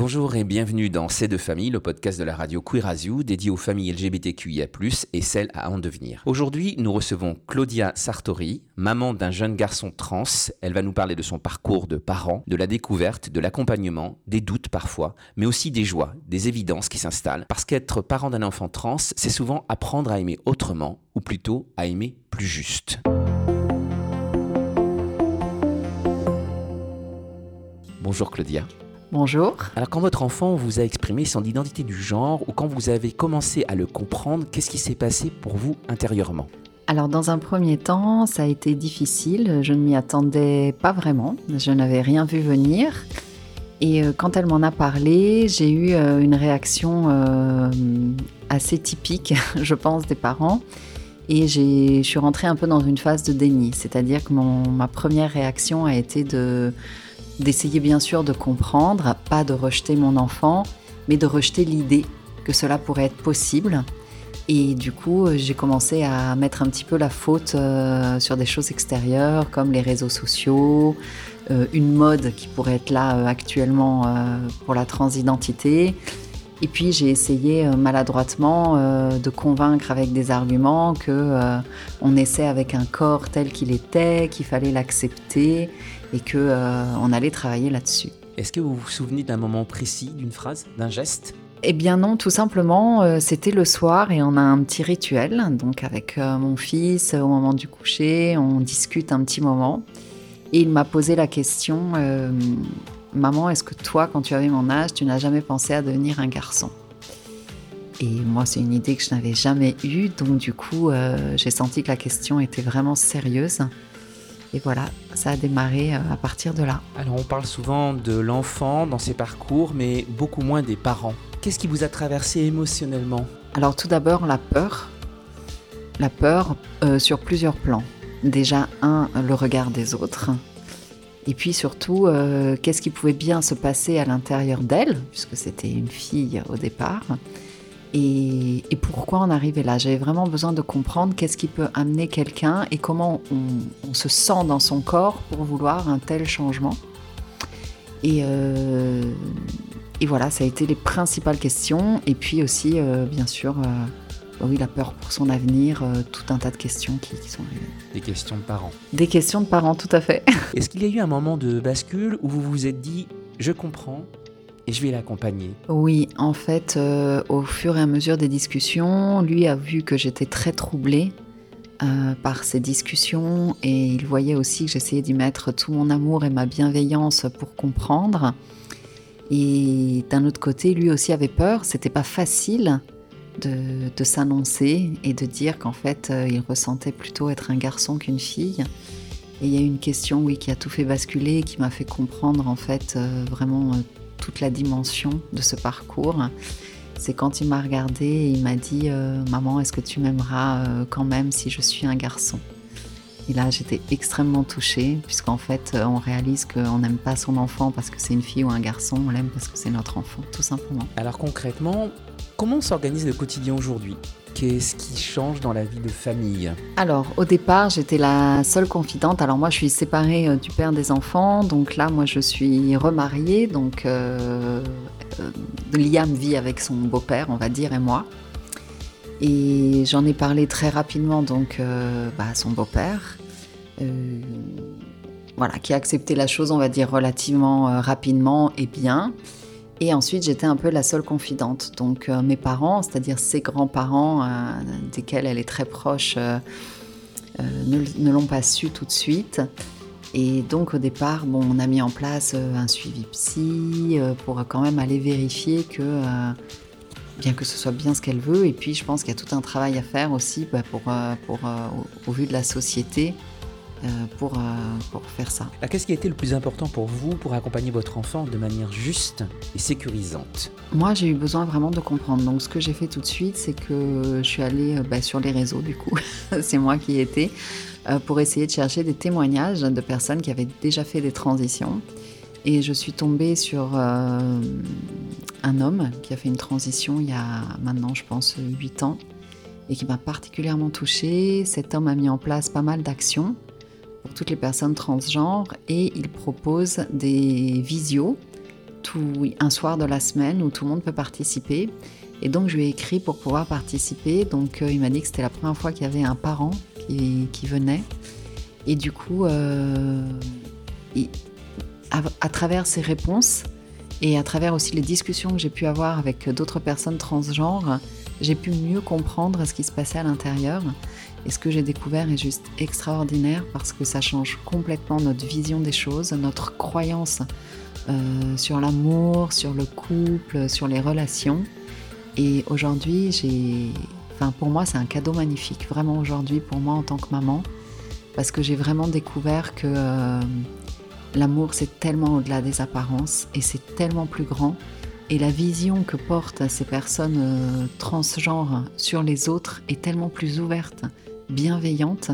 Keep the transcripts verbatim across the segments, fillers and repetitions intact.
Bonjour et bienvenue dans C'est de famille, le podcast de la radio Queer dédié aux familles L G B T Q I A plus, et celles à en devenir. Aujourd'hui, nous recevons Claudia Sartori, maman d'un jeune garçon trans. Elle va nous parler de son parcours de parent, de la découverte, de l'accompagnement, des doutes parfois, mais aussi des joies, des évidences qui s'installent. Parce qu'être parent d'un enfant trans, c'est souvent apprendre à aimer autrement, ou plutôt à aimer plus juste. Bonjour Claudia. Bonjour. Alors quand votre enfant vous a exprimé son identité du genre ou quand vous avez commencé à le comprendre, qu'est-ce qui s'est passé pour vous intérieurement ? Alors dans un premier temps, ça a été difficile, je ne m'y attendais pas vraiment, je n'avais rien vu venir. Et quand elle m'en a parlé, j'ai eu une réaction euh, assez typique, je pense, des parents. Et j'ai, je suis rentrée un peu dans une phase de déni, c'est-à-dire que mon, ma première réaction a été de... d'essayer bien sûr de comprendre, pas de rejeter mon enfant, mais de rejeter l'idée que cela pourrait être possible. Et du coup, j'ai commencé à mettre un petit peu la faute euh, sur des choses extérieures, comme les réseaux sociaux, euh, une mode qui pourrait être là euh, actuellement euh, pour la transidentité. Et puis j'ai essayé euh, maladroitement euh, de convaincre avec des arguments que euh, on naissait avec un corps tel qu'il était, qu'il fallait l'accepter et qu'on euh, allait travailler là-dessus. Est-ce que vous vous souvenez d'un moment précis, d'une phrase, d'un geste ? Eh bien non, tout simplement, euh, c'était le soir et on a un petit rituel. Donc avec euh, mon fils, au moment du coucher, on discute un petit moment. Et il m'a posé la question... Euh, Maman, est-ce que toi, quand tu avais mon âge, tu n'as jamais pensé à devenir un garçon ? Et moi, c'est une idée que je n'avais jamais eue, donc du coup, euh, j'ai senti que la question était vraiment sérieuse. Et voilà, ça a démarré euh, à partir de là. Alors, on parle souvent de l'enfant dans ses parcours, mais beaucoup moins des parents. Qu'est-ce qui vous a traversé émotionnellement ? Alors, tout d'abord, la peur. La peur euh, sur plusieurs plans. Déjà, un, le regard des autres. Et puis surtout, euh, qu'est-ce qui pouvait bien se passer à l'intérieur d'elle, puisque c'était une fille au départ, et, et pourquoi en arriver là. J'avais vraiment besoin de comprendre qu'est-ce qui peut amener quelqu'un et comment on, on se sent dans son corps pour vouloir un tel changement. Et, euh, et voilà, ça a été les principales questions. Et puis aussi, euh, bien sûr... Euh, Oui, la peur pour son avenir, euh, tout un tas de questions qui, qui sont arrivées. Des questions de parents. Des questions de parents, tout à fait. Est-ce qu'il y a eu un moment de bascule où vous vous êtes dit « je comprends et je vais l'accompagner » ? Oui, en fait, euh, au fur et à mesure des discussions, lui a vu que j'étais très troublée euh, par ces discussions et il voyait aussi que j'essayais d'y mettre tout mon amour et ma bienveillance pour comprendre. Et d'un autre côté, lui aussi avait peur, c'était pas facile. De, de s'annoncer et de dire qu'en fait euh, il ressentait plutôt être un garçon qu'une fille. Et il y a eu une question oui, qui a tout fait basculer et qui m'a fait comprendre en fait euh, vraiment euh, toute la dimension de ce parcours. C'est quand il m'a regardée et il m'a dit euh, « Maman, est-ce que tu m'aimeras euh, quand même si je suis un garçon ?» Et là j'étais extrêmement touchée puisqu'en fait euh, on réalise qu'on n'aime pas son enfant parce que c'est une fille ou un garçon, on l'aime parce que c'est notre enfant, tout simplement. Alors concrètement, comment s'organise le quotidien aujourd'hui ? Qu'est-ce qui change dans la vie de famille ? Alors, au départ, j'étais la seule confidente. Alors moi, je suis séparée euh, du père des enfants. Donc là, moi, je suis remariée. Donc, euh, euh, Liam vit avec son beau-père, on va dire, et moi. Et j'en ai parlé très rapidement donc, euh, bah, à son beau-père. Euh, voilà, qui a accepté la chose, on va dire, relativement euh, rapidement et bien. Et ensuite, j'étais un peu la seule confidente. Donc, euh, mes parents, c'est-à-dire ses grands-parents, euh, desquels elle est très proche, euh, euh, ne, ne l'ont pas su tout de suite. Et donc, au départ, bon, on a mis en place euh, un suivi psy euh, pour quand même aller vérifier que, euh, bien que ce soit bien ce qu'elle veut. Et puis, je pense qu'il y a tout un travail à faire aussi bah, pour, euh, pour, euh, au, au vu de la société. Euh, pour, euh, pour faire ça. Alors, qu'est-ce qui a été le plus important pour vous pour accompagner votre enfant de manière juste et sécurisante ? Moi, j'ai eu besoin vraiment de comprendre. Donc, ce que j'ai fait tout de suite, c'est que je suis allée euh, bah, sur les réseaux, du coup. C'est moi qui y étais, euh, pour essayer de chercher des témoignages de personnes qui avaient déjà fait des transitions. Et je suis tombée sur euh, un homme qui a fait une transition il y a maintenant, je pense, huit ans et qui m'a particulièrement touchée. Cet homme a mis en place pas mal d'actions pour toutes les personnes transgenres et il propose des visios tout, oui, un soir de la semaine où tout le monde peut participer. Et donc, je lui ai écrit pour pouvoir participer. Donc, euh, il m'a dit que c'était la première fois qu'il y avait un parent qui, qui venait. Et du coup, euh, il, à, à travers ses réponses et à travers aussi les discussions que j'ai pu avoir avec d'autres personnes transgenres, j'ai pu mieux comprendre ce qui se passait à l'intérieur. Et ce que j'ai découvert est juste extraordinaire parce que ça change complètement notre vision des choses, notre croyance euh, sur l'amour, sur le couple, sur les relations. Et aujourd'hui, j'ai... enfin, pour moi, c'est un cadeau magnifique, vraiment aujourd'hui, pour moi en tant que maman, parce que j'ai vraiment découvert que euh, l'amour, c'est tellement au-delà des apparences et c'est tellement plus grand. Et la vision que portent ces personnes euh, transgenres sur les autres est tellement plus ouverte, bienveillante,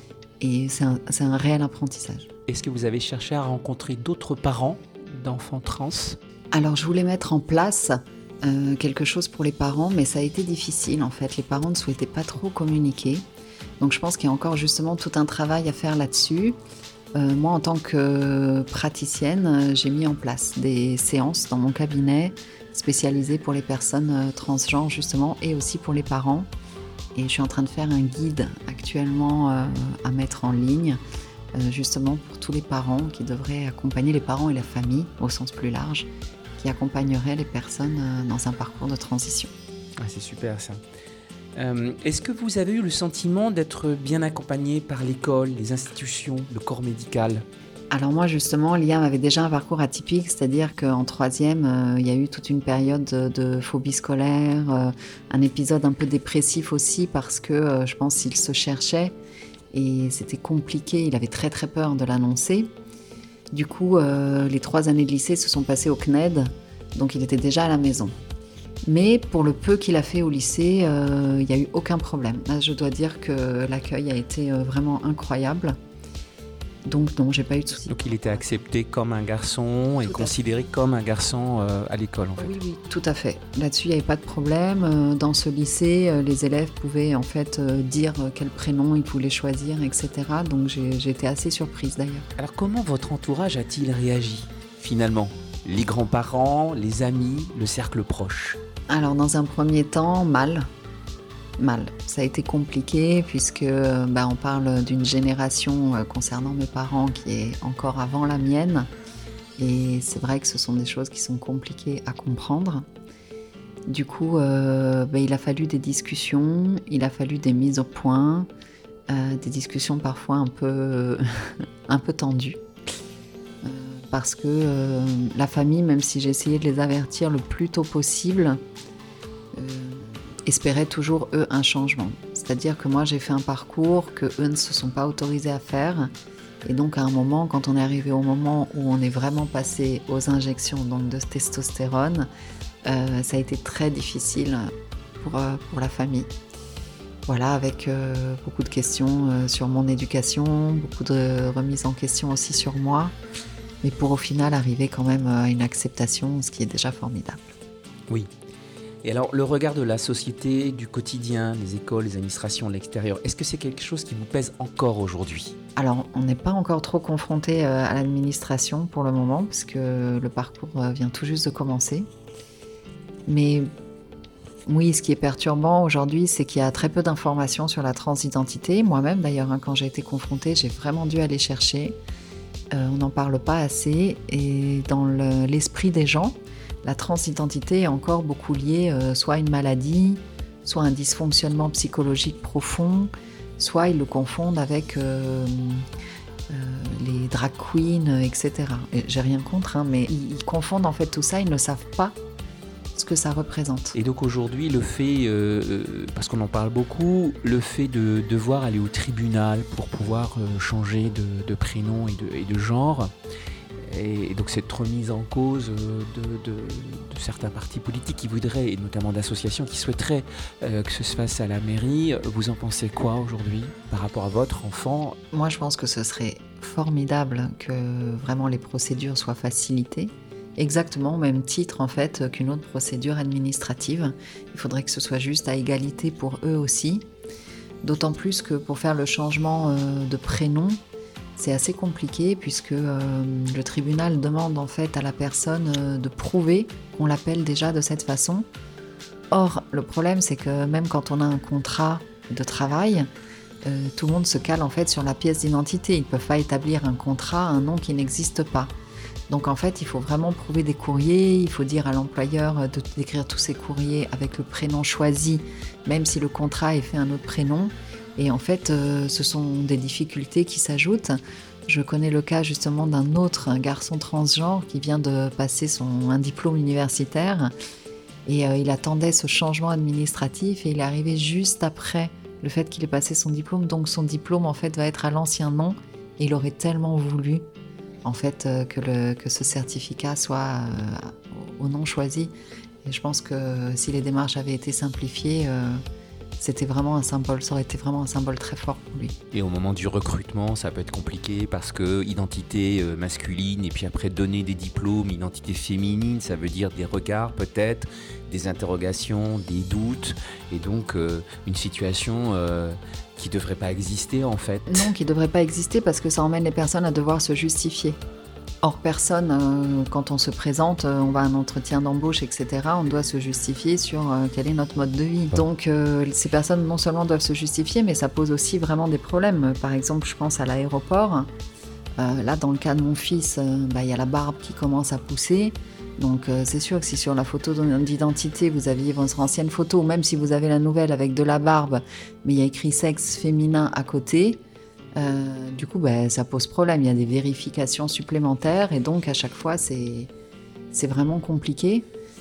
et c'est un, c'est un réel apprentissage. Est-ce que vous avez cherché à rencontrer d'autres parents d'enfants trans ? Alors, je voulais mettre en place euh, quelque chose pour les parents, mais ça a été difficile en fait. Les parents ne souhaitaient pas trop communiquer. Donc, je pense qu'il y a encore justement tout un travail à faire là-dessus. Euh, moi, en tant que praticienne, j'ai mis en place des séances dans mon cabinet spécialisées pour les personnes transgenres justement et aussi pour les parents. Et je suis en train de faire un guide actuellement euh, à mettre en ligne euh, justement pour tous les parents qui devraient accompagner les parents et la famille au sens plus large, qui accompagneraient les personnes euh, dans un parcours de transition. Ah, c'est super ça. Euh, est-ce que vous avez eu le sentiment d'être bien accompagné par l'école, les institutions, le corps médical ? Alors moi justement, Liam avait déjà un parcours atypique, c'est-à-dire qu'en troisième, euh, il y a eu toute une période de, de phobie scolaire, euh, un épisode un peu dépressif aussi parce que euh, je pense qu'il se cherchait et c'était compliqué, il avait très très peur de l'annoncer. Du coup, euh, les trois années de lycée se sont passées au C N E D, donc il était déjà à la maison. Mais pour le peu qu'il a fait au lycée, euh, il n'y a eu aucun problème. Là, je dois dire que l'accueil a été euh, vraiment incroyable. Donc non, j'ai pas eu de soucis. Donc il était accepté comme un garçon et considéré comme un garçon euh, à l'école en fait. Oui, oui, tout à fait. Là-dessus, il n'y avait pas de problème. Dans ce lycée, les élèves pouvaient en fait dire quel prénom ils voulaient choisir, et cetera. Donc j'ai, j'ai été assez surprise d'ailleurs. Alors comment votre entourage a-t-il réagi finalement ? Les grands-parents, les amis, le cercle proche ? Alors dans un premier temps, mal. Mal. Ça a été compliqué puisque bah, on parle d'une génération euh, concernant mes parents qui est encore avant la mienne et c'est vrai que ce sont des choses qui sont compliquées à comprendre. Du coup, euh, bah, il a fallu des discussions, il a fallu des mises au point, euh, des discussions parfois un peu, un peu tendues. Euh, parce que euh, la famille, même si j'ai essayé de les avertir le plus tôt possible, euh, espéraient toujours, eux, un changement. C'est-à-dire que moi, j'ai fait un parcours que eux ne se sont pas autorisés à faire. Et donc, à un moment, quand on est arrivé au moment où on est vraiment passé aux injections donc de testostérone, euh, ça a été très difficile pour, euh, pour la famille. Voilà, avec euh, beaucoup de questions euh, sur mon éducation, beaucoup de remises en question aussi sur moi. Mais pour au final arriver quand même à une acceptation, ce qui est déjà formidable. Oui. Et alors, le regard de la société, du quotidien, les écoles, les administrations, l'extérieur, est-ce que c'est quelque chose qui vous pèse encore aujourd'hui ? Alors, on n'est pas encore trop confronté à l'administration pour le moment, parce que le parcours vient tout juste de commencer. Mais oui, ce qui est perturbant aujourd'hui, c'est qu'il y a très peu d'informations sur la transidentité. Moi-même, d'ailleurs, hein, quand j'ai été confrontée, j'ai vraiment dû aller chercher. Euh, on n'en parle pas assez. Et dans le, l'esprit des gens, la transidentité est encore beaucoup liée euh, soit à une maladie, soit à un dysfonctionnement psychologique profond, soit ils le confondent avec euh, euh, les drag queens, et cetera. Et j'ai rien contre, hein, mais ils, ils confondent en fait tout ça, ils ne savent pas ce que ça représente. Et donc aujourd'hui, le fait, euh, parce qu'on en parle beaucoup, le fait de devoir aller au tribunal pour pouvoir euh, changer de, de prénom et de, et de genre, et donc cette remise en cause de, de, de certains partis politiques qui voudraient, et notamment d'associations qui souhaiteraient euh, que ce se fasse à la mairie, vous en pensez quoi aujourd'hui par rapport à votre enfant ? Moi, je pense que ce serait formidable que vraiment les procédures soient facilitées. Exactement au même titre en fait qu'une autre procédure administrative. Il faudrait que ce soit juste à égalité pour eux aussi. D'autant plus que pour faire le changement de prénom, c'est assez compliqué puisque euh, le tribunal demande en fait à la personne euh, de prouver qu'on l'appelle déjà de cette façon. Or, le problème, c'est que même quand on a un contrat de travail, euh, tout le monde se cale en fait sur la pièce d'identité. Ils ne peuvent pas établir un contrat, un nom qui n'existe pas. Donc en fait, il faut vraiment prouver des courriers, il faut dire à l'employeur de, d'écrire tous ces courriers avec le prénom choisi, même si le contrat est fait un autre prénom. Et en fait, euh, ce sont des difficultés qui s'ajoutent. Je connais le cas justement d'un autre un garçon transgenre qui vient de passer son, un diplôme universitaire et euh, il attendait ce changement administratif et il est arrivé juste après le fait qu'il ait passé son diplôme. Donc son diplôme en fait va être à l'ancien nom et il aurait tellement voulu en fait, euh, que, le, que ce certificat soit euh, au nom choisi. Et je pense que si les démarches avaient été simplifiées, euh, c'était vraiment un symbole, ça aurait été vraiment un symbole très fort pour lui. Et au moment du recrutement, ça peut être compliqué parce que identité euh, masculine et puis après donner des diplômes, identité féminine, ça veut dire des regards peut-être, des interrogations, des doutes et donc euh, une situation euh, qui ne devrait pas exister en fait. Non, qui ne devrait pas exister parce que ça emmène les personnes à devoir se justifier. Or, personne, euh, quand on se présente, euh, on va à un entretien d'embauche, et cetera, on doit se justifier sur euh, quel est notre mode de vie. Donc, euh, ces personnes, non seulement doivent se justifier, mais ça pose aussi vraiment des problèmes. Par exemple, je pense à l'aéroport. Euh, là, dans le cas de mon fils, euh, bah, y a la barbe qui commence à pousser. Donc, euh, c'est sûr que si sur la photo d'identité, vous aviez votre ancienne photo, ou même si vous avez la nouvelle avec de la barbe, mais il y a écrit sexe féminin à côté, Euh, du coup, bah, ça pose problème. Il y a des vérifications supplémentaires et donc à chaque fois, c'est, c'est vraiment compliqué.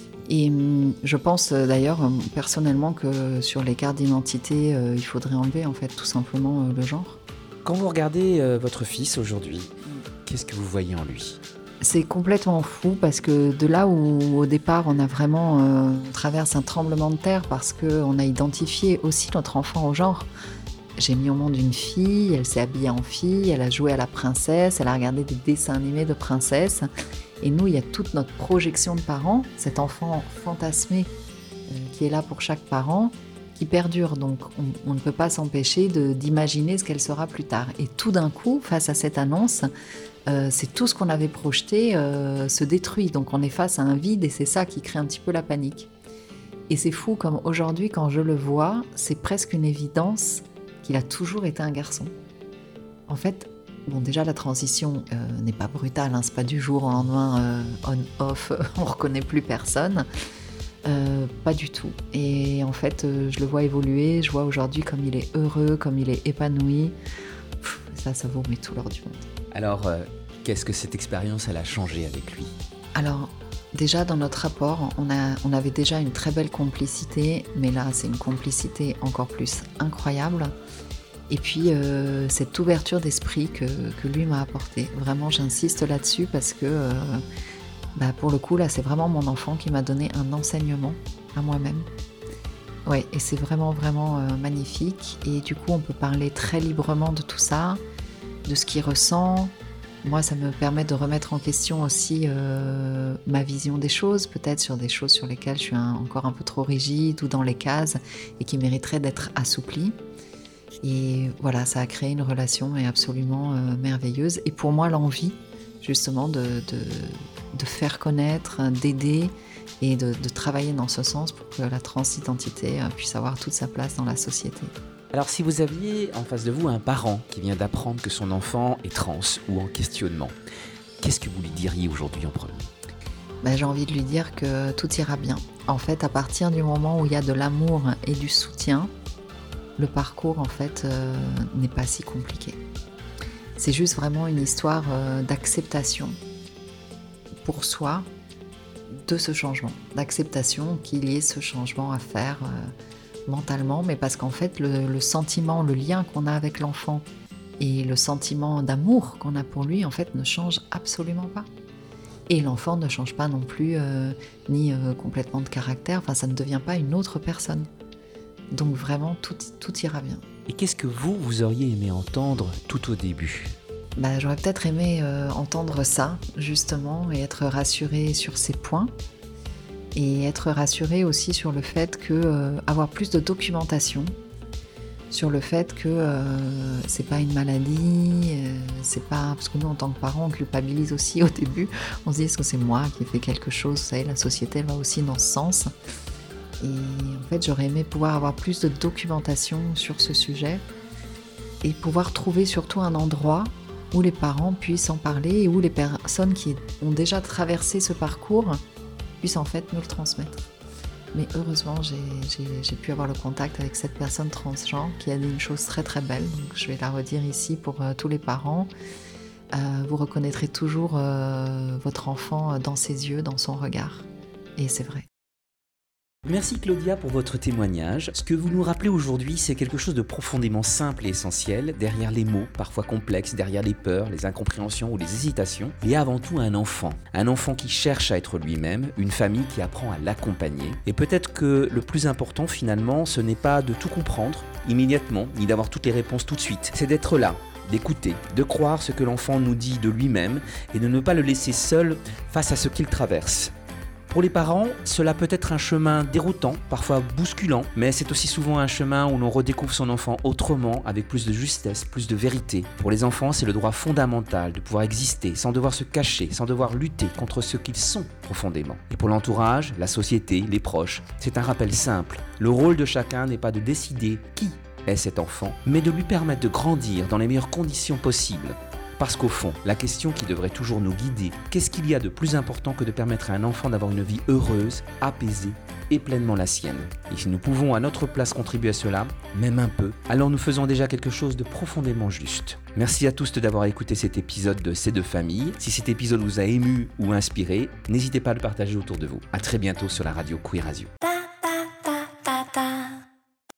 Et hum, je pense euh, d'ailleurs euh, personnellement que sur les cartes d'identité, euh, il faudrait enlever en fait tout simplement euh, le genre. Quand vous regardez euh, votre fils aujourd'hui, qu'est-ce que vous voyez en lui ? C'est complètement fou parce que de là où au départ on a vraiment euh, on traverse un tremblement de terre parce qu'on a identifié aussi notre enfant au genre. J'ai mis au monde une fille, elle s'est habillée en fille, elle a joué à la princesse, elle a regardé des dessins animés de princesse. Et nous, il y a toute notre projection de parents, cet enfant fantasmé euh, qui est là pour chaque parent, qui perdure. Donc on, on ne peut pas s'empêcher de, d'imaginer ce qu'elle sera plus tard. Et tout d'un coup, face à cette annonce, euh, c'est tout ce qu'on avait projeté euh, se détruit. Donc on est face à un vide et c'est ça qui crée un petit peu la panique. Et c'est fou comme aujourd'hui, quand je le vois, c'est presque une évidence qu'il a toujours été un garçon. En fait, bon, déjà la transition euh, n'est pas brutale, hein, c'est pas du jour au lendemain, euh, on-off, on reconnaît plus personne. Euh, pas du tout. Et en fait, euh, je le vois évoluer, je vois aujourd'hui comme il est heureux, comme il est épanoui. Pff, ça, ça vaut mais tout l'or du monde. Alors, euh, qu'est-ce que cette expérience, elle a changé avec lui ? Alors, déjà dans notre rapport, on, a, on avait déjà une très belle complicité, mais là, c'est une complicité encore plus incroyable. Et puis, euh, cette ouverture d'esprit que, que lui m'a apportée. Vraiment, j'insiste là-dessus parce que, euh, bah, pour le coup, là, c'est vraiment mon enfant qui m'a donné un enseignement à moi-même. Ouais, et c'est vraiment, vraiment euh, magnifique. Et du coup, on peut parler très librement de tout ça, de ce qu'il ressent. Moi, ça me permet de remettre en question aussi euh, ma vision des choses, peut-être sur des choses sur lesquelles je suis un, encore un peu trop rigide ou dans les cases et qui mériteraient d'être assouplies. Et voilà, ça a créé une relation absolument euh, merveilleuse. Et pour moi, l'envie, justement, de, de, de faire connaître, d'aider et de, de travailler dans ce sens pour que la transidentité euh, puisse avoir toute sa place dans la société. Alors, si vous aviez en face de vous un parent qui vient d'apprendre que son enfant est trans ou en questionnement, qu'est-ce que vous lui diriez aujourd'hui en premier ? Ben, j'ai envie de lui dire que tout ira bien. En fait, à partir du moment où il y a de l'amour et du soutien, le parcours, en fait, euh, n'est pas si compliqué. C'est juste vraiment une histoire euh, d'acceptation pour soi de ce changement, d'acceptation qu'il y ait ce changement à faire euh, mentalement, mais parce qu'en fait, le, le sentiment, le lien qu'on a avec l'enfant et le sentiment d'amour qu'on a pour lui, en fait, ne change absolument pas. Et l'enfant ne change pas non plus, euh, ni euh, complètement de caractère, enfin, ça ne devient pas une autre personne. Donc vraiment, tout, tout ira bien. Et qu'est-ce que vous, vous auriez aimé entendre tout au début ? Bah, j'aurais peut-être aimé euh, entendre ça, justement, et être rassurée sur ces points. Et être rassurée aussi sur le fait que euh, avoir plus de documentation, sur le fait que euh, c'est pas une maladie, euh, c'est pas parce que nous en tant que parents on culpabilise aussi au début, on se dit est-ce que c'est moi qui ai fait quelque chose, vous savez la société elle va aussi dans ce sens. Et en fait j'aurais aimé pouvoir avoir plus de documentation sur ce sujet et pouvoir trouver surtout un endroit où les parents puissent en parler et où les personnes qui ont déjà traversé ce parcours puissent en fait nous le transmettre. Mais heureusement, j'ai, j'ai, j'ai pu avoir le contact avec cette personne transgenre qui a dit une chose très très belle. Donc, je vais la redire ici pour euh, tous les parents. Euh, vous reconnaîtrez toujours euh, votre enfant dans ses yeux, dans son regard. Et c'est vrai. Merci Claudia pour votre témoignage. Ce que vous nous rappelez aujourd'hui, c'est quelque chose de profondément simple et essentiel. Derrière les mots, parfois complexes, derrière les peurs, les incompréhensions ou les hésitations, il y a avant tout un enfant. Un enfant qui cherche à être lui-même, une famille qui apprend à l'accompagner. Et peut-être que le plus important finalement, ce n'est pas de tout comprendre immédiatement, ni d'avoir toutes les réponses tout de suite. C'est d'être là, d'écouter, de croire ce que l'enfant nous dit de lui-même et de ne pas le laisser seul face à ce qu'il traverse. Pour les parents, cela peut être un chemin déroutant, parfois bousculant, mais c'est aussi souvent un chemin où l'on redécouvre son enfant autrement, avec plus de justesse, plus de vérité. Pour les enfants, c'est le droit fondamental de pouvoir exister sans devoir se cacher, sans devoir lutter contre ce qu'ils sont profondément. Et pour l'entourage, la société, les proches, c'est un rappel simple. Le rôle de chacun n'est pas de décider qui est cet enfant, mais de lui permettre de grandir dans les meilleures conditions possibles. Parce qu'au fond, la question qui devrait toujours nous guider, qu'est-ce qu'il y a de plus important que de permettre à un enfant d'avoir une vie heureuse, apaisée et pleinement la sienne? Et si nous pouvons à notre place contribuer à cela, même un peu, alors nous faisons déjà quelque chose de profondément juste. Merci à tous d'avoir écouté cet épisode de C'est de famille. Si cet épisode vous a ému ou inspiré, n'hésitez pas à le partager autour de vous. À très bientôt sur la radio Queer Radio.